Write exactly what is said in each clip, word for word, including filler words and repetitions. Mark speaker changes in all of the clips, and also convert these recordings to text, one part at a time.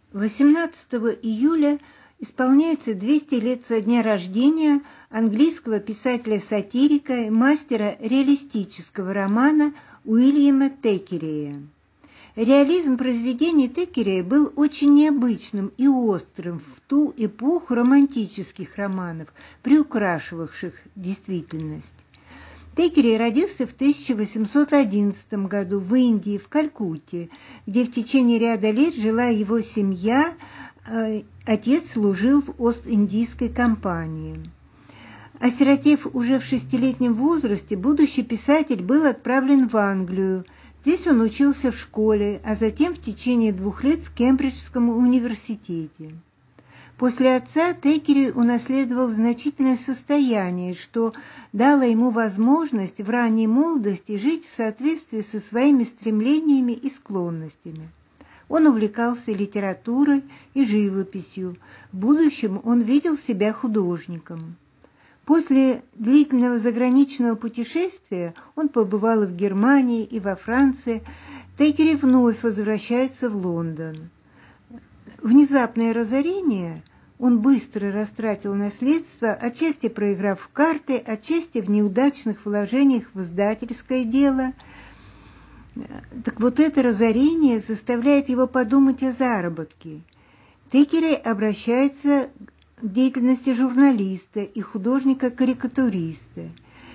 Speaker 1: восемнадцатого июля исполняется двести лет со дня рождения английского писателя-сатирика и мастера реалистического романа Уильяма Теккерея. Реализм произведений Теккерея был очень необычным и острым в ту эпоху романтических романов, приукрашивавших действительность. Теккерей родился в тысяча восемьсот одиннадцатом году в Индии, в Калькутте, где в течение ряда лет жила его семья. Отец служил в Ост-Индийской компании. Осиротев уже в шестилетнем возрасте, будущий писатель был отправлен в Англию. Здесь он учился в школе, а затем в течение двух лет в Кембриджском университете. После отца Теккерей унаследовал значительное состояние, что дало ему возможность в ранней молодости жить в соответствии со своими стремлениями и склонностями. Он увлекался литературой и живописью. В будущем он видел себя художником. После длительного заграничного путешествия он побывал и в Германии, и во Франции. Теккерей вновь возвращается в Лондон. Внезапное разорение, он быстро растратил наследство, отчасти проиграв в карты, отчасти в неудачных вложениях в издательское дело. Так вот это разорение заставляет его подумать о заработке. Теккерей обращается к деятельности журналиста и художника-карикатуриста.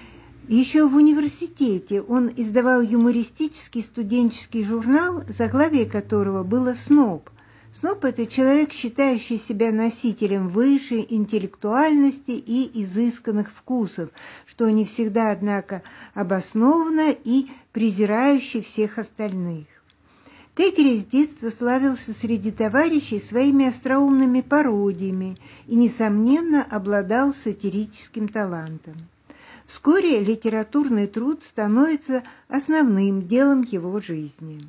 Speaker 1: Еще в университете он издавал юмористический студенческий журнал, заглавие которого было «Сноб». Сноб – это человек, считающий себя носителем высшей интеллектуальности и изысканных вкусов, что не всегда, однако, обоснованно и презирающий всех остальных. Теккерей с детства славился среди товарищей своими остроумными пародиями и, несомненно, обладал сатирическим талантом. Вскоре литературный труд становится основным делом его жизни.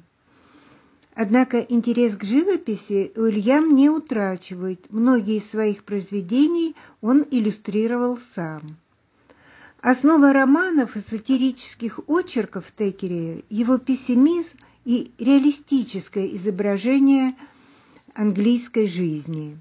Speaker 1: Однако интерес к живописи Уильям не утрачивает. Многие из своих произведений он иллюстрировал сам. Основа романов и сатирических очерков Теккерея – его пессимизм и реалистическое изображение английской жизни.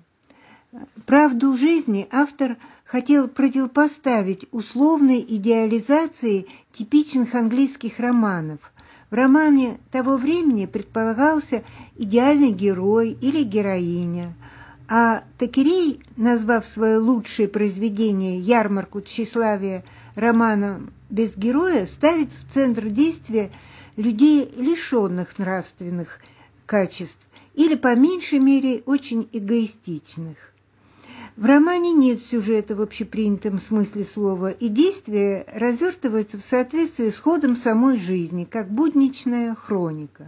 Speaker 1: Правду жизни автор хотел противопоставить условной идеализации типичных английских романов. В романе того времени предполагался идеальный герой или героиня, а Теккерей, назвав свое лучшее произведение «Ярмарку тщеславия» романом без героя, ставит в центр действия людей, лишенных нравственных качеств, или, по меньшей мере, очень эгоистичных. В романе нет сюжета в общепринятом смысле слова, и действие развертывается в соответствии с ходом самой жизни, как будничная хроника.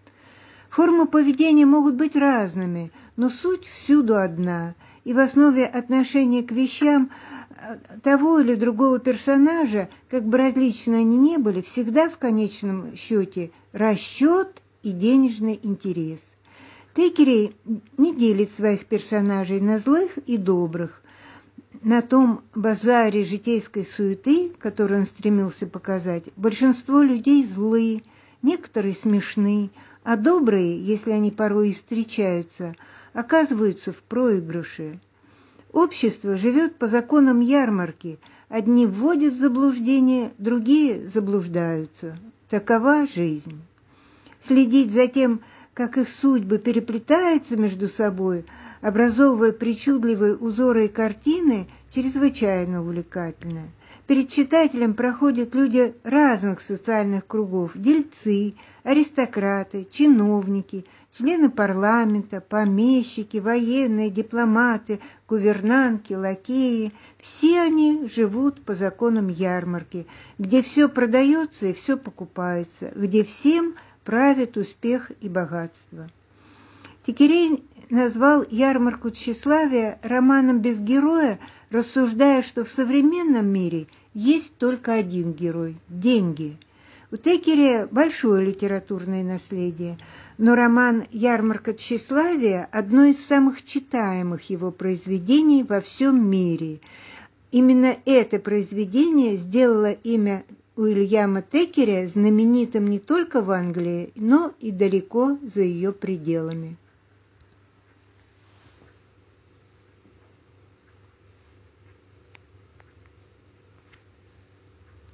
Speaker 1: Формы поведения могут быть разными, но суть всюду одна, и в основе отношения к вещам того или другого персонажа, как бы различны они ни были, всегда в конечном счете расчет и денежный интерес. Теккерей не делит своих персонажей на злых и добрых. На том базаре житейской суеты, который он стремился показать, большинство людей злые, некоторые смешны, а добрые, если они порой и встречаются, оказываются в проигрыше. Общество живет по законам ярмарки. Одни вводят в заблуждение, другие заблуждаются. Такова жизнь. Следить за тем, как их судьбы переплетаются между собой, образовывая причудливые узоры и картины, чрезвычайно увлекательно. Перед читателем проходят люди разных социальных кругов: дельцы, аристократы, чиновники, члены парламента, помещики, военные, дипломаты, гувернантки, лакеи. Все они живут по законам ярмарки, где все продается и все покупается, где всем правит успех и богатство. Теккерей назвал «Ярмарку тщеславия» романом без героя, рассуждая, что в современном мире есть только один герой – деньги. У Теккерея большое литературное наследие, но роман «Ярмарка тщеславия» – одно из самых читаемых его произведений во всем мире. Именно это произведение сделало имя Уильяма Теккерея знаменитым не только в Англии, но и далеко за ее пределами.